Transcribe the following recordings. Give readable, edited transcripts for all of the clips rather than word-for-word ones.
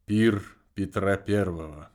Пир Петра Первого.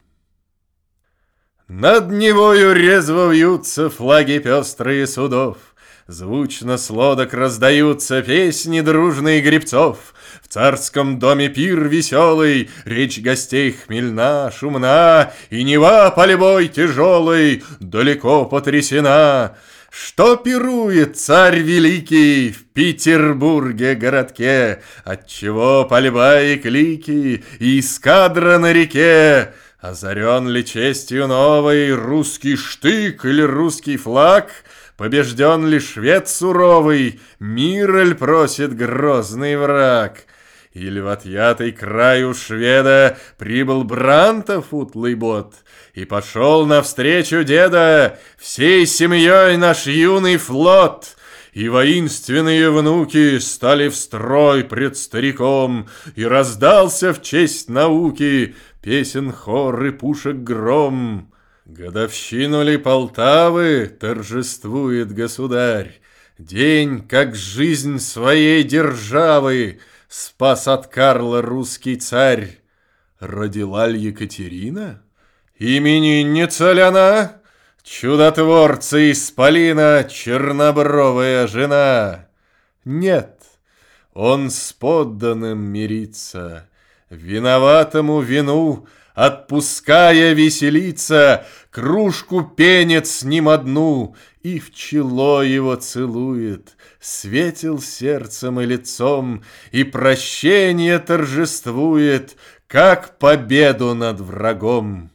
Над Невою резво вьются флаги пестрые судов, звучно с лодок раздаются песни дружные гребцов. В царском доме пир веселый, речь гостей хмельна, шумна, и Нева полевой тяжелый далеко потрясена. Что пирует царь великий в Петербурге городке, отчего пальба и клики, и эскадра на реке? Озарен ли честью новой русский штык или русский флаг? Побежден ли швед суровый, мир ль просит грозный враг? Или в отъятый краю шведа прибыл Брантов утлый бот и пошел навстречу деда всей семьей наш юный флот? И воинственные внуки стали в строй пред стариком, и раздался в честь науки песен хор и пушек гром. Годовщину ли Полтавы торжествует государь, день, как жизнь своей державы спас от Карла русский царь. Родила ль Екатерина? Именинница ли она? Чудотворца исполина, чернобровая жена? Нет, он с подданным мирится, виноватому вину отпуская веселиться, кружку пенит с ним одну и в чело его целует, светил сердцем и лицом, и прощение торжествует, как победу над врагом.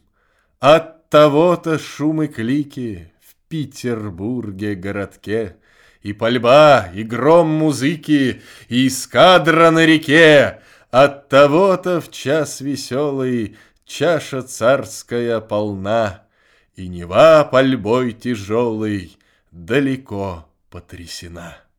От того-то шум и клики в Петербурге городке, и пальба, и гром музыки, и эскадра на реке. От того-то в час веселый чаша царская полна, и Нева пальбой тяжелой далеко потрясена.